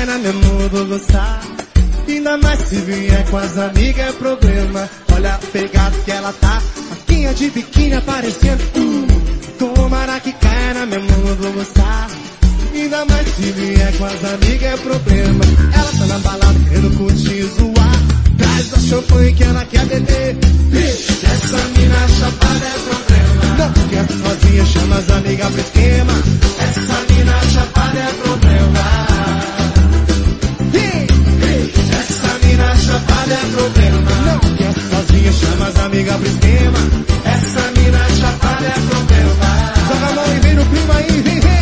cai na minha mão, eu vou gostar. Ainda mais se vier com as amigas é problema. Olha a pegada que ela tá, faquinha de biquíni aparecendo. Tomara que caia na minha mão, eu vou gostar. Ainda mais se vier com as amigas é problema. Ela tá na balada querendo curtir e zoar. Traz a champanhe que ela quer beber. Essa mina chapada é problema. Não quer sozinha, chama as amigas pro esquema. Essa mina chapada é problema. Essa mina chapada é problema. Não quer sozinha, chama as amigas pro esquema. Essa mina chapada é problema. Joga a mão e vem no clima aí, vem, vem.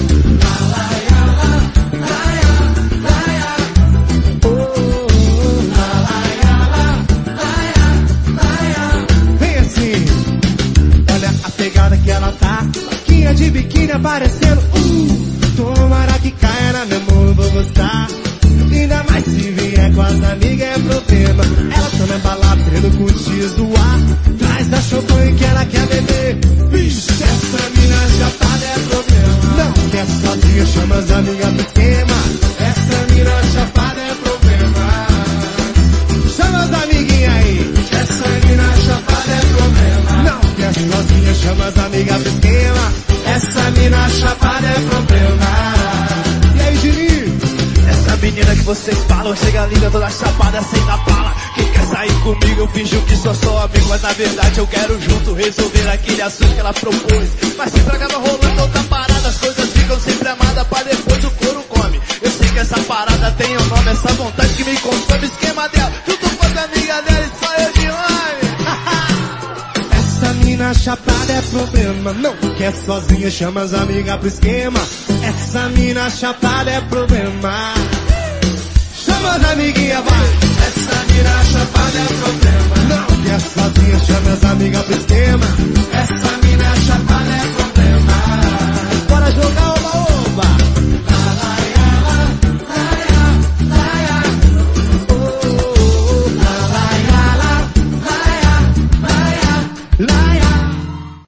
Vem assim. Olha a pegada que ela tá, faquinha de biquíni aparecendo. Tomara que caia na minha mão, eu vou gostar. Ainda mais se vier com as amigas é problema. Ela tá na balada querendo curtir zoar. Traz a champanhe que ela quer beber. Vixe, essa mina chapada é problema. Não quer sozinha, chama as amigas pro esquema. Essa mina chapada é problema. Chama as amiguinhas aí. Essa mina chapada é problema. Não quer sozinha, chama as amigas pro esquema. Essa mina chapada é problema. E aí, Gini? Essa menina que vocês falam chega linda, toda chapada, sem dar bala. Quem quer sair comigo, eu finjo que sou só amigo, mas na verdade eu quero junto resolver aquele assunto que ela propôs. Mas sempre acaba rolando outra parada, as coisas ficam sempre amadas pra depois o couro come. Eu sei que essa parada tem um nome, essa vontade que me consome, esquema dela, junto com as amigas dela e só eu de nome. Essa mina chapada é problema. Não quer sozinha, chama as amigas pro esquema. Essa mina chapada é problema. Chama as amiguinhas, vai. Essa mina chapada é problema. Não quer sozinha, chama as amigas pro esquema. Essa mina chapada é problema.